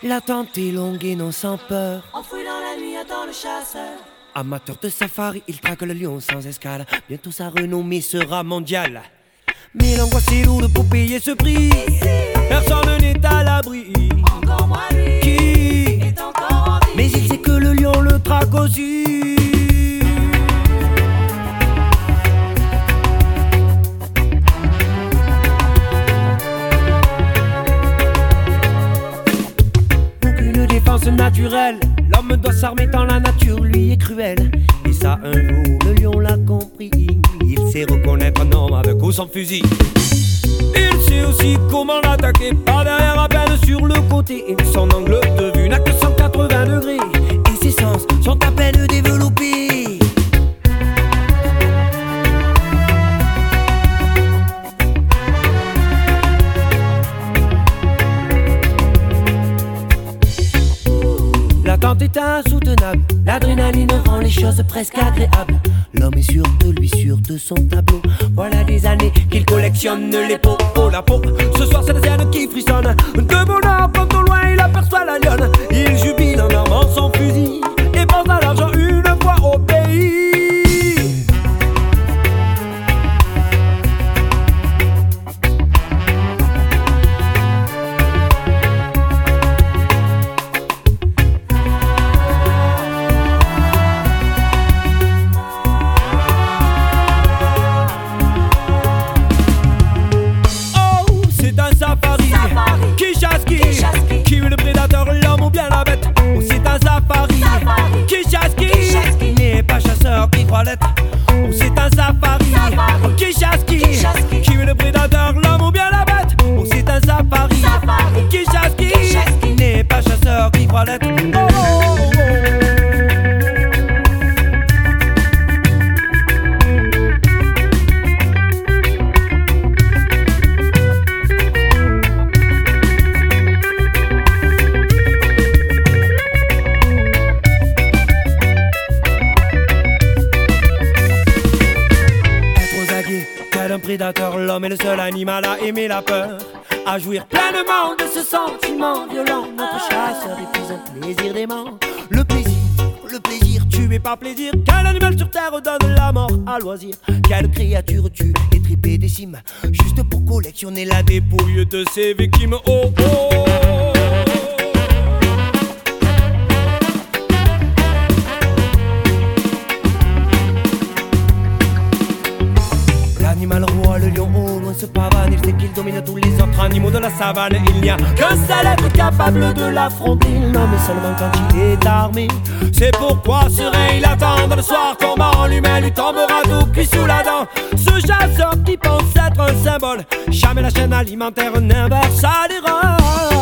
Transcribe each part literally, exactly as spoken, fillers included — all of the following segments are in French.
L'attente est longue et non sans peur. Enfoui dans la nuit, attend le chasseur. Amateur de safari, il traque le lion sans escale. Bientôt sa renommée sera mondiale. Mais l'angoisse est lourde pour payer ce prix. Ici, personne n'est à l'abri. Encore moins lui, qui est encore en vie. Mais il sait que le lion le traque aussi. Aucune défense naturelle. L'homme doit s'armer tant la nature lui est cruelle. Et ça un jour le lion l'a compris. Il sait reconnaître un homme avec ou sans fusil. Il sait aussi comment l'attaquer. Par derrière à peine sur le côté. Et son angle de vue n'a que cent quatre-vingts degrés. Et ses sens sont à peine développés. L'attente est insoutenable. L'adrénaline rend les choses presque agréables. L'homme est sûr de lui, sûr de son tableau. Voilà des années qu'il collectionne les peaux. Oh la peau, ce soir c'est la sienne qui frissonne. De bonheur quand au loin il aperçoit la lionne. Il jubile en armant son fusil et pense à l'argent une fois au pays. Qui est le prédateur, l'homme ou bien la bête? Oh, c'est un safari. Safari. Qui chasse qui, qui, chasse qui n'est pas chasseur qui croit l'être. Oh, c'est un safari. Safari. Qui chasse qui, qui, chasse qui, qui est le prédateur, l'homme ou bien la bête? Oh, c'est un safari. Safari. Qui chasse qui, qui, chasse qui n'est pas chasseur qui croit l'être. Oh, oh, oh, oh. Prédateur, l'homme est le seul animal à aimer la peur, à jouir pleinement de ce sentiment violent. Notre chasseur épouse un plaisir dément. Le plaisir, le plaisir, tuer par plaisir. Quel animal sur terre donne la mort à loisir? Quelle créature tue et tripe et décime juste pour collectionner la dépouille de ses victimes? Oh oh. L'animal roi, le lion au loin se pavane. Il sait qu'il domine tous les autres animaux de la savane. Il n'y a qu'un seul être capable de l'affronter. L'homme est seulement quand il est armé. C'est pourquoi serein il attend dans le soir tombant. L'humain lui tombera tout cuit sous la dent. Ce chasseur qui pense être un symbole, jamais la chaîne alimentaire n'inverse les rangs.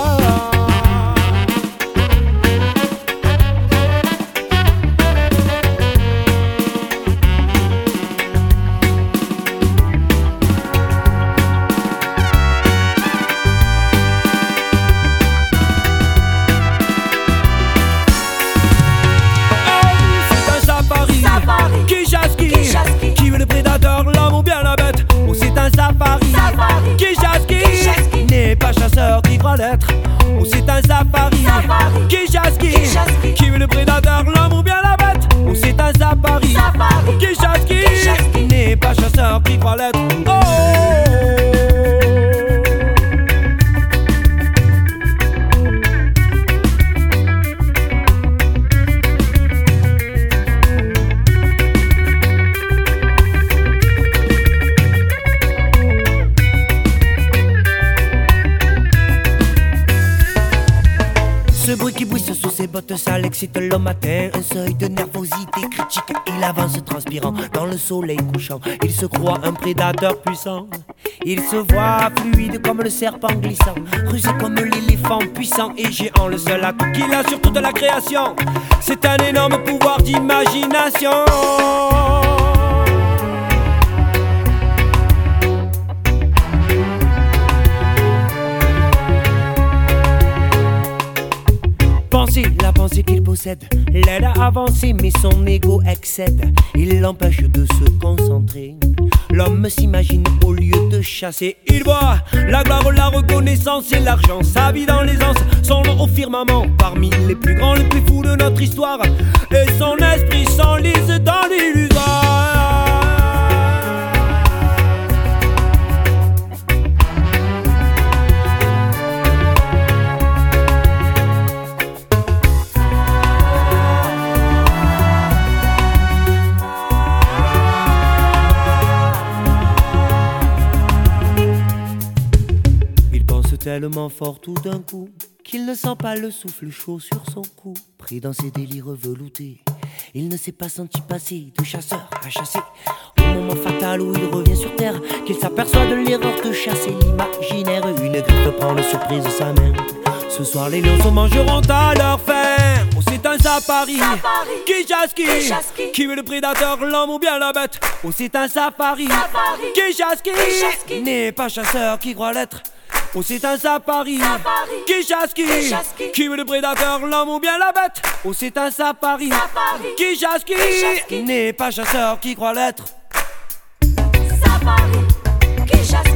Qui veut le prédateur, l'homme ou bien la bête? Oh, c'est un safari. Safari. Qui chasse qui, qui, chasse qui n'est pas chasseur qui croit l'être. Oh, c'est un safari. Safari. Qui chasse qui, qui, chasse qui qui veut le prédateur, l'homme ou bien la bête? Oh, c'est un safari. Safari. Qui chasse qui, qui, chasse qui n'est pas chasseur qui croit l'être. Oh, oh, oh. Ce bruit qui bruisse sous ses bottes sales excite l'homme matin. Un seuil de nervosité critique. Il avance transpirant dans le soleil couchant. Il se croit un prédateur puissant. Il se voit fluide comme le serpent glissant, rusé comme l'éléphant puissant et géant. Le seul atout qu'il a sur toute la création, c'est un énorme pouvoir d'imagination. Pensée, la pensée qu'il possède l'aide à avancer, mais son ego excède. Il l'empêche de se concentrer. L'homme s'imagine au lieu de chercher chasser. Il voit la gloire, la reconnaissance et l'argent. Sa vie dans l'aisance, son nom au firmament. Parmi les plus grands, les plus fous de notre histoire. Et son esprit s'enlise dans l'illusoire. Tellement fort tout d'un coup qu'il ne sent pas le souffle chaud sur son cou. Pris dans ses délires veloutés, il ne s'est pas senti passer de chasseur à chasser. Au moment fatal où il revient sur terre, qu'il s'aperçoit de l'erreur de chasser l'imaginaire. Une griffe prend de surprise sa main. Ce soir les lions se mangeront à leur faim. Oh, c'est un safari, safari. Qui chasse qui, qui chasse qui Qui veut le prédateur, l'homme ou bien la bête. Oh, c'est un safari, safari. Qui chasse qui, qui, chasse qui N'est pas chasseur qui croit l'être. Oh, c'est un safari, safari. Qui chasse qui, qui chasse qui Qui veut le prédateur, l'homme ou bien la bête. Oh, c'est un safari, safari. Qui chasse qui, qui chasse qui N'est pas chasseur qui croit l'être. Safari, qui chasse